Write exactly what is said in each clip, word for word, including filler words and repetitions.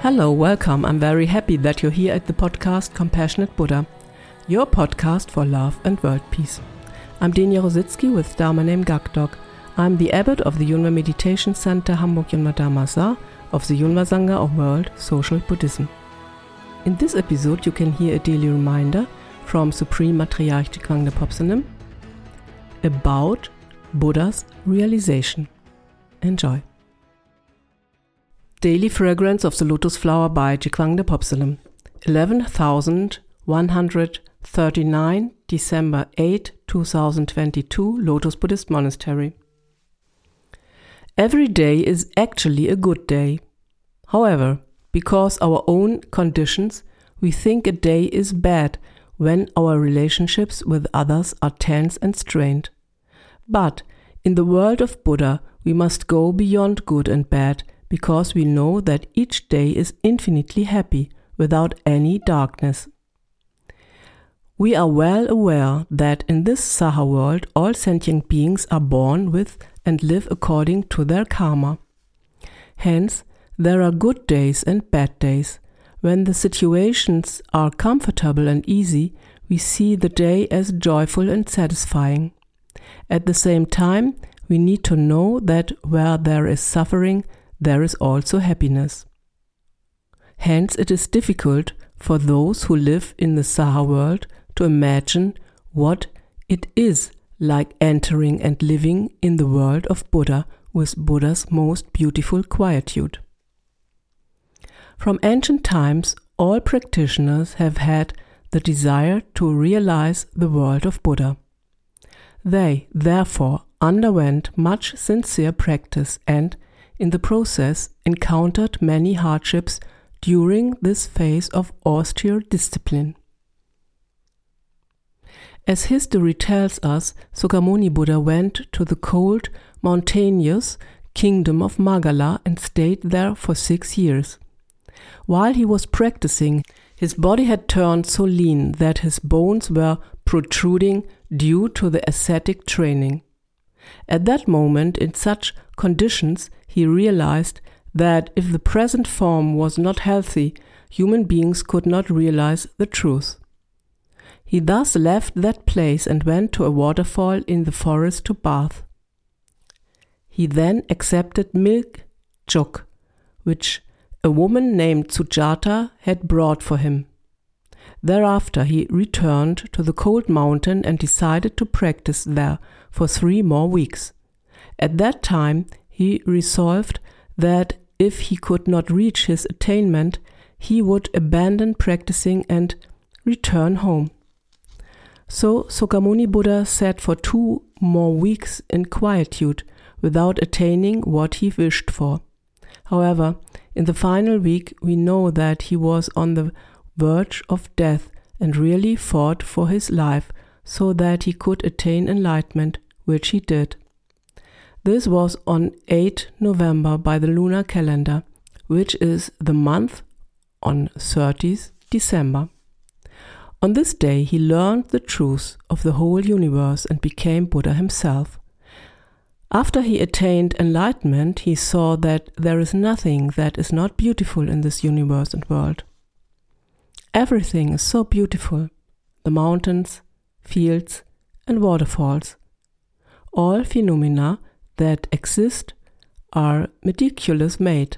Hello, welcome. I'm very happy that you're here at the podcast Compassionate Buddha, your podcast for love and world peace. I'm Denia Rositsky with Dharma name Gakdog. I'm the abbot of the Yunwa Meditation Center Hamburg Yunwa Dharma Sa of the Yunwa Sangha of World Social Buddhism. In this episode you can hear a daily reminder from Supreme Matriarch Jigwangde Phopsanim about Buddha's realization. Enjoy. Daily Fragrance of the Lotus Flower by Jigwangde Phopsalim, eleven thousand one hundred thirty-nine, December eighth, twenty twenty-two, Lotus Buddhist Monastery. Every day is actually a good day. However, because our own conditions, we think a day is bad when our relationships with others are tense and strained. But in the world of Buddha, we must go beyond good and bad, because we know that each day is infinitely happy, without any darkness. We are well aware that in this Saha world all sentient beings are born with and live according to their karma. Hence, there are good days and bad days. When the situations are comfortable and easy, we see the day as joyful and satisfying. At the same time, we need to know that where there is suffering, there is also happiness. Hence, it is difficult for those who live in the Saha world to imagine what it is like entering and living in the world of Buddha with Buddha's most beautiful quietude. From ancient times, all practitioners have had the desire to realize the world of Buddha. They, therefore, underwent much sincere practice and, in the process, encountered many hardships during this phase of austere discipline. As history tells us, Sakyamuni Buddha went to the cold, mountainous kingdom of Magala and stayed there for six years. While he was practicing, his body had turned so lean that his bones were protruding due to the ascetic training. At that moment, in such conditions, he realized that if the present form was not healthy, human beings could not realize the truth. He thus left that place and went to a waterfall in the forest to bath. He then accepted milk jug, which a woman named Sujata had brought for him. Thereafter he returned to the cold mountain and decided to practice there for three more weeks. At that time, he resolved that if he could not reach his attainment, he would abandon practicing and return home. So Sakyamuni Buddha sat for two more weeks in quietude without attaining what he wished for. However, in the final week, we know that he was on the verge of death and really fought for his life so that he could attain enlightenment, which he did. This was on eighth November by the lunar calendar, which is the month on thirtieth December. On this day he learned the truth of the whole universe and became Buddha himself. After he attained enlightenment, he saw that there is nothing that is not beautiful in this universe and world. Everything is so beautiful, the mountains, fields, and waterfalls. All phenomena that exist are meticulously made.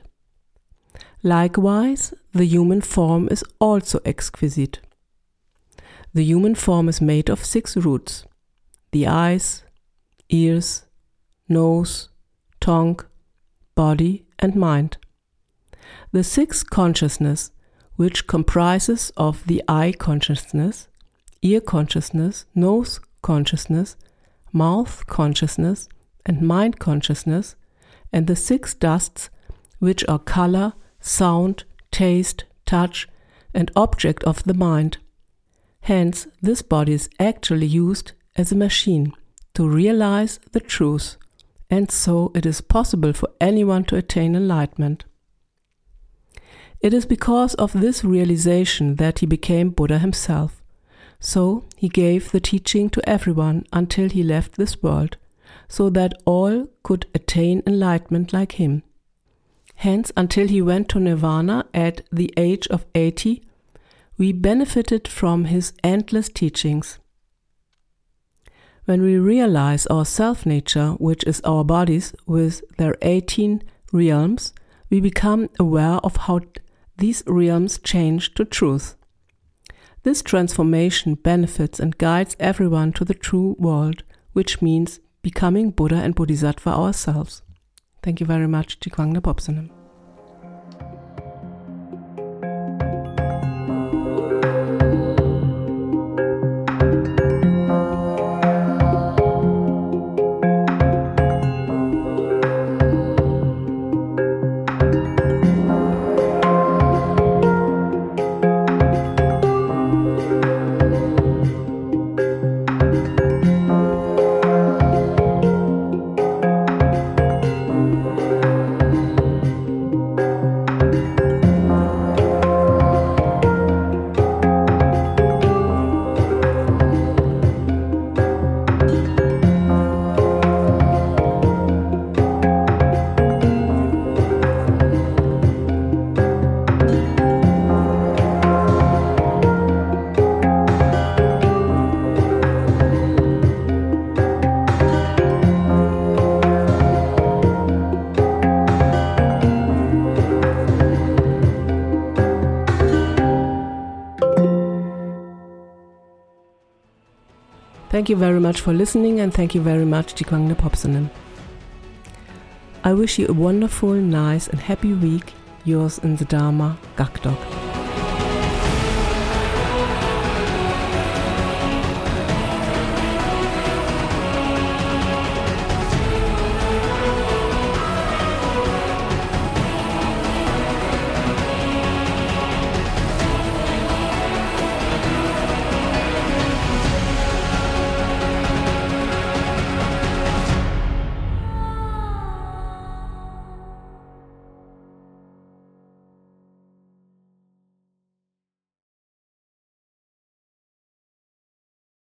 Likewise, the human form is also exquisite. The human form is made of six roots: the eyes, ears, nose, tongue, body, and mind. The sixth consciousness, which comprises of the eye consciousness, ear consciousness, nose consciousness, mouth consciousness, and mind consciousness, and the six dusts, which are color, sound, taste, touch, and object of the mind. Hence, this body is actually used as a machine to realize the truth, and so it is possible for anyone to attain enlightenment. It is because of this realization that he became Buddha himself. So he gave the teaching to everyone until he left this world, so that all could attain enlightenment like him. Hence, until he went to Nirvana at the age of eighty, we benefited from his endless teachings. When we realize our self-nature, which is our bodies with their eighteen realms, we become aware of how these realms change to truth. This transformation benefits and guides everyone to the true world, which means becoming Buddha and Bodhisattva ourselves. Thank you very much, Jigwangda Bobsonim. Thank you very much for listening, and thank you very much, Jigwangda Bobsonim. I wish you a wonderful, nice and happy week. Yours in the Dharma, Gakdok.